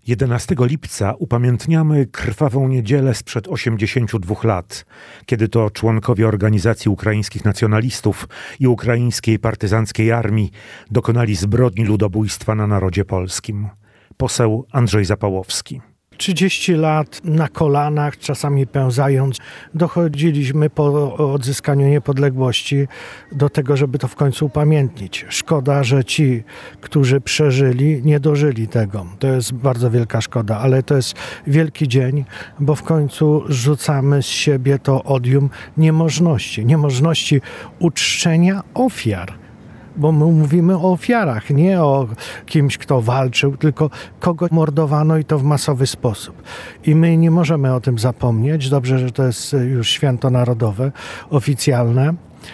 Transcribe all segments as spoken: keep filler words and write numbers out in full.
jedenastego lipca upamiętniamy krwawą niedzielę sprzed osiemdziesięciu dwóch lat, kiedy to członkowie Organizacji Ukraińskich Nacjonalistów i Ukraińskiej Partyzanckiej Armii dokonali zbrodni ludobójstwa na narodzie polskim. Poseł Andrzej Zapałowski. trzydzieści lat na kolanach, czasami pełzając, dochodziliśmy po odzyskaniu niepodległości do tego, żeby to w końcu upamiętnić. Szkoda, że ci, którzy przeżyli, nie dożyli tego. To jest bardzo wielka szkoda, ale to jest wielki dzień, bo w końcu rzucamy z siebie to odium niemożności. Niemożności uczczenia ofiar. Bo my mówimy o ofiarach, nie o kimś, kto walczył, tylko kogo mordowano i to w masowy sposób. I my nie możemy o tym zapomnieć. Dobrze, że to jest już święto narodowe, oficjalne,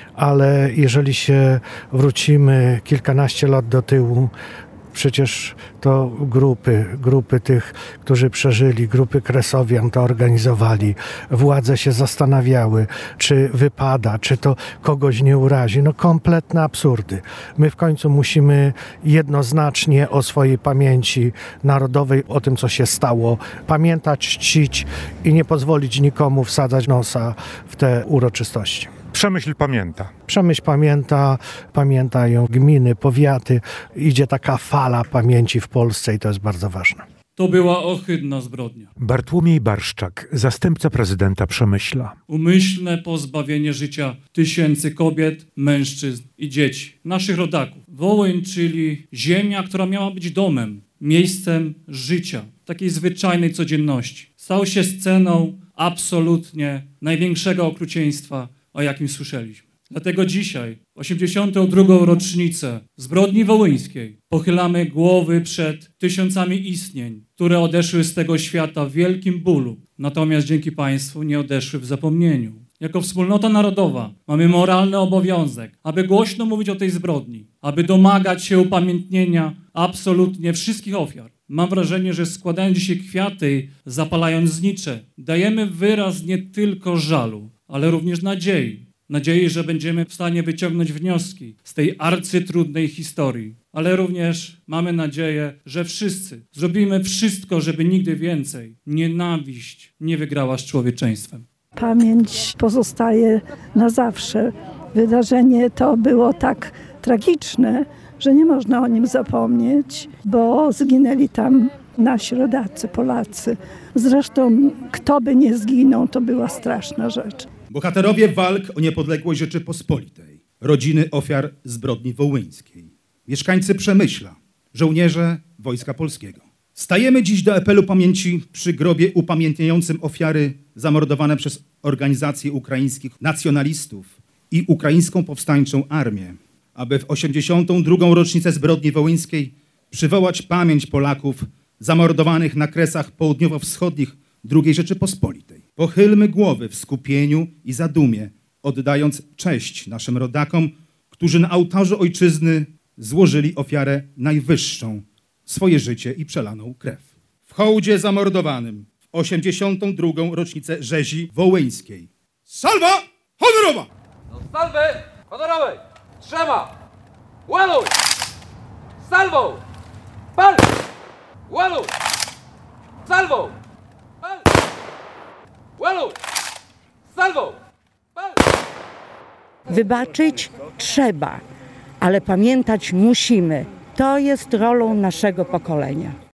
ale jeżeli się wrócimy kilkanaście lat do tyłu, przecież to grupy, grupy tych, którzy przeżyli, grupy Kresowian to organizowali. Władze się zastanawiały, czy wypada, czy to kogoś nie urazi. No kompletne absurdy. My w końcu musimy jednoznacznie o swojej pamięci narodowej, o tym, co się stało, pamiętać, czcić i nie pozwolić nikomu wsadzać nosa w te uroczystości. Przemyśl pamięta. Przemyśl pamięta, pamiętają gminy, powiaty. Idzie taka fala pamięci w Polsce i to jest bardzo ważne. To była ohydna zbrodnia. Bartłomiej Barszczak, zastępca prezydenta Przemyśla. Umyślne pozbawienie życia tysięcy kobiet, mężczyzn i dzieci, naszych rodaków. Wołyń, czyli ziemia, która miała być domem, miejscem życia, takiej zwyczajnej codzienności. Stał się sceną absolutnie największego okrucieństwa, o jakim słyszeliśmy. Dlatego dzisiaj, w osiemdziesiątą drugą rocznicę zbrodni wołyńskiej, pochylamy głowy przed tysiącami istnień, które odeszły z tego świata w wielkim bólu, natomiast dzięki państwu nie odeszły w zapomnieniu. Jako wspólnota narodowa mamy moralny obowiązek, aby głośno mówić o tej zbrodni, aby domagać się upamiętnienia absolutnie wszystkich ofiar. Mam wrażenie, że składając dzisiaj kwiaty, zapalając znicze, dajemy wyraz nie tylko żalu, ale również nadziei. Nadziei, że będziemy w stanie wyciągnąć wnioski z tej arcytrudnej historii. Ale również mamy nadzieję, że wszyscy zrobimy wszystko, żeby nigdy więcej nienawiść nie wygrała z człowieczeństwem. Pamięć pozostaje na zawsze. Wydarzenie to było tak tragiczne, że nie można o nim zapomnieć, bo zginęli tam nasi rodacy, Polacy. Zresztą kto by nie zginął, to była straszna rzecz. Bohaterowie walk o niepodległość Rzeczypospolitej, rodziny ofiar zbrodni wołyńskiej, mieszkańcy Przemyśla, żołnierze Wojska Polskiego. Stajemy dziś do apelu pamięci przy grobie upamiętniającym ofiary zamordowane przez Organizację Ukraińskich Nacjonalistów i Ukraińską Powstańczą Armię, aby w osiemdziesiątą drugą rocznicę zbrodni wołyńskiej przywołać pamięć Polaków zamordowanych na Kresach Południowo-Wschodnich drugiej Rzeczypospolitej. Pochylmy głowy w skupieniu i zadumie, oddając cześć naszym rodakom, którzy na ołtarzu ojczyzny złożyli ofiarę najwyższą, swoje życie i przelaną krew. W hołdzie zamordowanym w osiemdziesiątą drugą rocznicę rzezi wołyńskiej. Salwa honorowa! Do salwy honorowej! Trzema! Ładuj! Salwą! Pal! Ładuj! Salwą! Pal! Ładuj! Salwą! Pal! Wybaczyć trzeba, ale pamiętać musimy. To jest rolą naszego pokolenia.